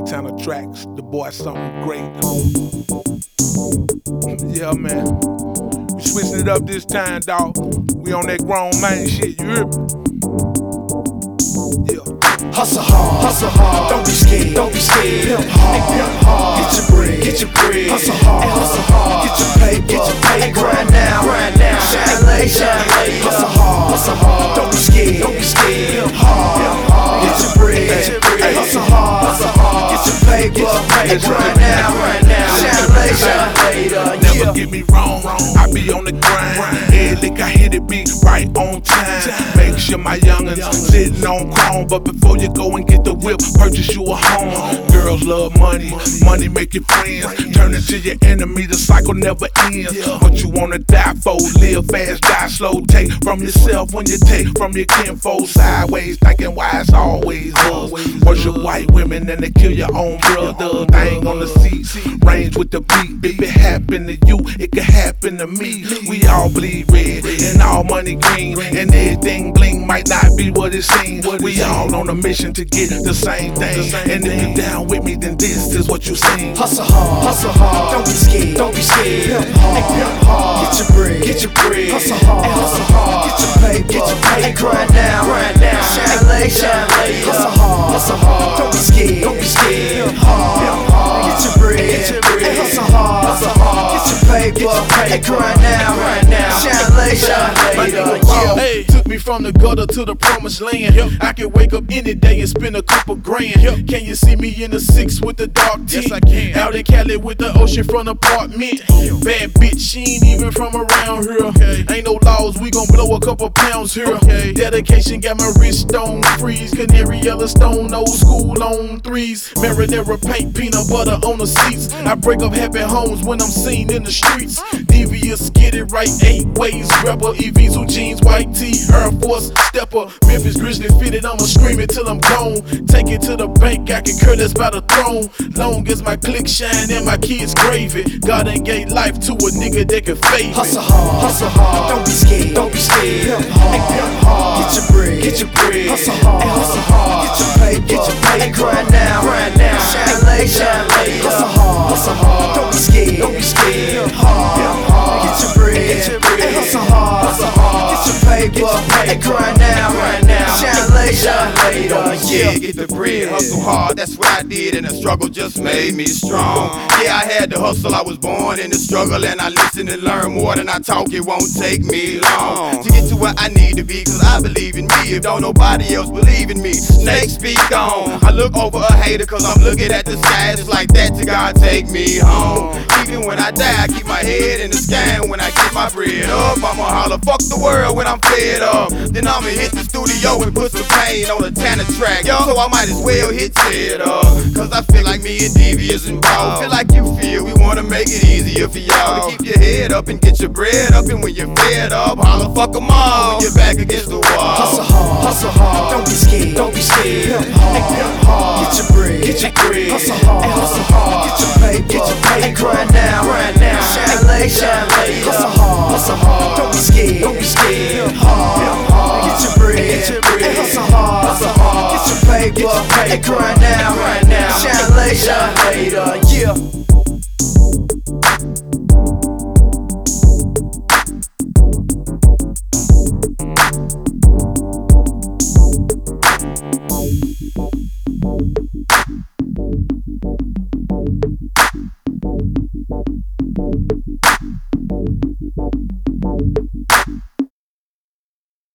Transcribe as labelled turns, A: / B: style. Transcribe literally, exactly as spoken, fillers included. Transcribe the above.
A: Montana Tracks, the boy something great. Yeah, man. We switching it up this time, dawg. We on that grown man shit, you hear me? Yeah.
B: Hustle hard, hustle hard, don't be scared, don't be scared. Pimp hard, pimp hard, get your bread, get your bread. Hustle hard, hustle hard, get your paper, get your paper. Grind now, grind now, shine late, shine late. Hustle hard, hustle hard, don't be scared, don't be scared. Pimp hard, pimp hard, get your bread, get your bread. Hustle hard, hustle hard, get your paper, get your paper. Grind now, grind now, shine late, shine later.
A: Never get me wrong, I be on the grind. Every lick I hit it be right on time. Make sure my youngins sitting on chrome, but before you go and get the whip, purchase you a home. Girls love money, money make you friends. Turn into your enemy, the cycle never ends. What you wanna die for, live fast, die slow. Take from yourself when you take from your kinfolk. Sideways, thinking why it's always us. Worship white women and they kill your own brother. Thing on the seat, range with the beat. If it happen to you, it could happen to me. We all bleed red and all money green, and everything bling might not be what it seems. We all on a mission to get the same thing, and if you down with me, then this is what you seen.
B: Hustle hard, hustle hard, don't be scared, don't be scared. Pimp hard, pimp hard, get your bread, get your bread. Hustle hard, hustle hard, get your paper, get your paper. Grind now, grind now, shine late, shine late. Hustle hard, hustle hard, don't be scared, don't be scared. Pimp hard, pimp hard, get your bread, get your bread. Hustle hard, hustle hard, get your paper, get your paper. Grind now, grind now, shine late, shine later.
C: Hey, took me from the gutter to the promised land. I can wake up any day and spend a couple grand. Can you see me in the six with the dark tint? Yes, I can. Out in Cali with the oceanfront apartment. Bad bitch, she ain't even from around here. Okay. Ain't no laws, we gon' blow a couple pounds here. Okay. Dedication got my wrist on freeze. Canary Yellowstone, old school on threes. Marinara paint, peanut butter on the seats. I break up happy homes when I'm seen in the streets. Devious, get it right eight ways. Rebel, Evisu jeans, white tee, Air Force, stepper. Memphis Grizzly fitted, I'ma scream it till I'm gone. Take it to the bank, I can curl this by the throne. Long as my click shine and my kids gravy. God ain't gave life to a nigga that can fade.
B: Hustle hard, hustle hard, don't be scared, don't be scared. Pimp hard, pimp hard, get your bread, get your bread. Hustle hard, hustle hard, get your paper, get your paper. Grind now, grind now, shine late, shine late. Hustle hard, hustle hard, don't be scared, don't be scared. Pimp hard, pimp hard, get your bread, get your bread. Hustle hard, hustle hard, get your paper, get your paper. Grind now, grind now, shine late, shine later.
D: Yeah, get the bread, hustle hard, that's what I did, and the struggle just made me strong. Yeah, I had to hustle, I was born in the struggle, and I listen and learn more than I talk, it won't take me long to get to where I need to be, cause I believe in me, if don't nobody else believe in me. Snakes speak on, I look over a hater, cause I'm looking at the sky, just like that till God take me home. Even when I die, I keep my head in the sky, and when I get my bread up, I'ma holler, fuck the world when I'm fed up. Then I'ma hit the studio and put some pain on the Tanner track, yo. So I might as well hit it up, cause I feel like me and Devious involved. Feel like you feel, we wanna make it easier for y'all to keep your head up and get your bread up, and when you're fed up, holler, fuck them all when you're back against the wall.
B: Hustle hard, hustle hard, don't be scared, don't be scared. Pimp hard, pimp hard, get your bread, get your bread. Hustle hard, hustle hard, get your paper, get your paper. Grind now, grind now, shine late, shine late. Hustle hard, hustle hard, don't be scared, don't be scared. Pimp hard, pimp hard, get your bread, get your bread. Hustle hard, hustle hard, get your paper, get your paper. Grind now, grind now, shine late, shine later. Yeah.